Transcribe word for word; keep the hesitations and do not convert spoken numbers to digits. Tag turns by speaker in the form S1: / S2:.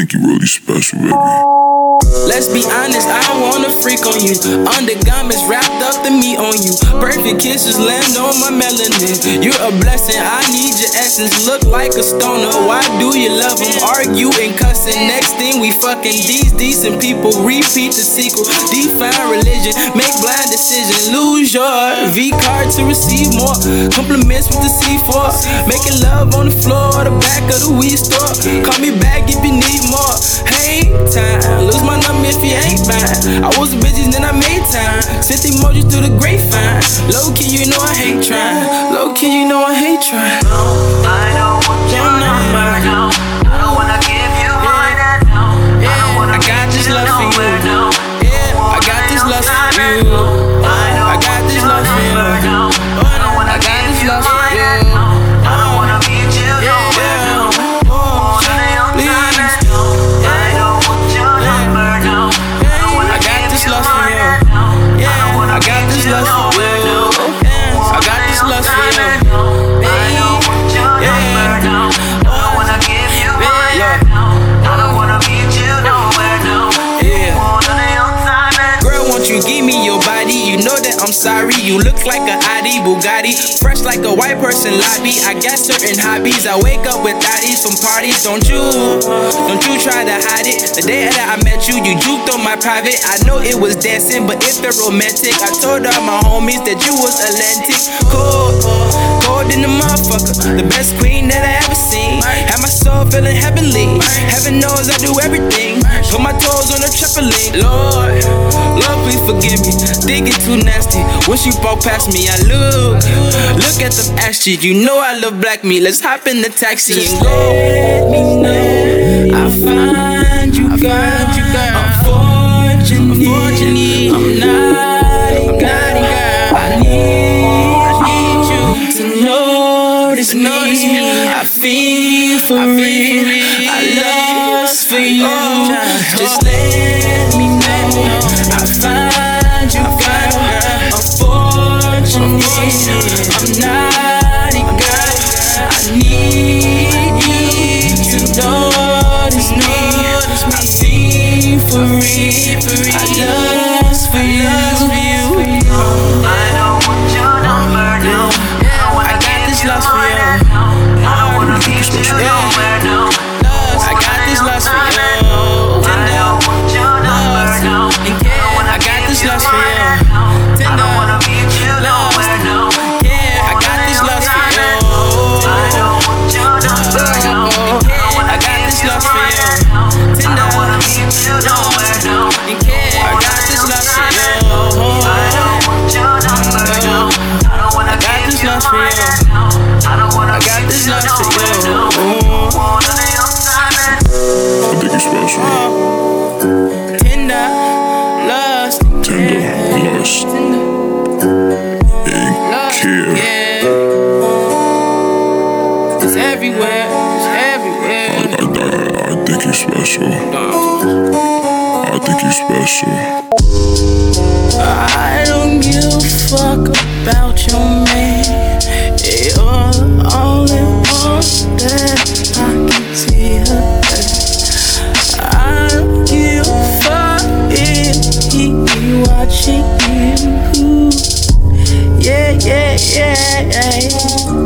S1: think you really special, baby.
S2: Let's be honest, I don't wanna freak on you. Undergarments wrapped up the meat on you. Perfect kisses land on my melanin. You're a blessing, I need your essence. Look like a stoner, why do you love him? Argue and cussing, next thing we fucking. These decent people repeat the sequel. Define religion, make blind decisions. Lose your V card to receive more. Compliments with the C four. Making love on the floor, the back of the weed store. Call me back if you need more. Hey, time, lose my number if you ain't fine. I was a bitch then I made time. Sent emojis through the grapevine. Low key, you know I hate trying. Low key, you know I hate trying.
S3: No, I don't want your number, no. I don't wanna give you mine, no. I don't wanna
S2: I got this love for you.
S3: no.
S2: Yeah, I got this love for you. I got this love for you. I got this love for you.
S3: I don't wanna meet you nowhere, no.
S2: I'm sorry, you look like a Audi Bugatti. Fresh like a white person lobby. I got certain hobbies. I wake up with thotties from parties. Don't you, don't you try to hide it. The day that I met you, you juked on my private. I know it was dancing, but if it's romantic, I told all my homies that you was Atlantic. Cold, cold in the motherfucker. The best queen that I ever seen. Had my soul feeling heavenly. Heaven knows I do everything. Put my toes on the trampoline. Lord, Lord, please forgive me. Think it too nasty. When she walk past me, I look. Look at them ass cheeks. You know I love black meat. Let's hop in the taxi and go. Let me know I find you, girl. Unfortunately, I'm naughty, naughty girl. I need you to notice me. I feel for real. I lust for you. Just let me know I find you, girl. Unfortunately, I'm naughty, girl. I need you to notice me. I feel for real. I lust for you.
S3: I don't want your number, no.
S2: I got this lust for you.
S3: I don't wanna meet you nowhere, no.
S2: I got this lust for you.
S3: I don't want your number, no.
S2: I got this lust for you.
S3: I don't wanna meet you nowhere, no.
S2: Yeah, I got this lust for you.
S3: I don't want your number, no.
S2: I got this lust for you.
S3: I don't wanna meet you nowhere, no.
S2: I got this lust for you.
S3: I don't want your number, no. I don't wanna
S2: got
S3: give
S2: this
S3: you
S2: lust for
S3: mine,
S2: you.
S3: no. I don't wanna
S2: I got
S3: meet
S2: this
S3: you
S2: lust for
S3: nowhere,
S2: you.
S3: no. Wanna lay on silent.
S1: I think you special.
S2: Tender, lust,
S1: Tender, lust, and care.
S2: yeah. It's everywhere, it's everywhere.
S1: I, I, I think you special. I think you special.
S2: I don't give a fuck about your man. You're the only one that I can tell. I don't give a fuck if he watching you. Yeah, yeah, yeah, yeah.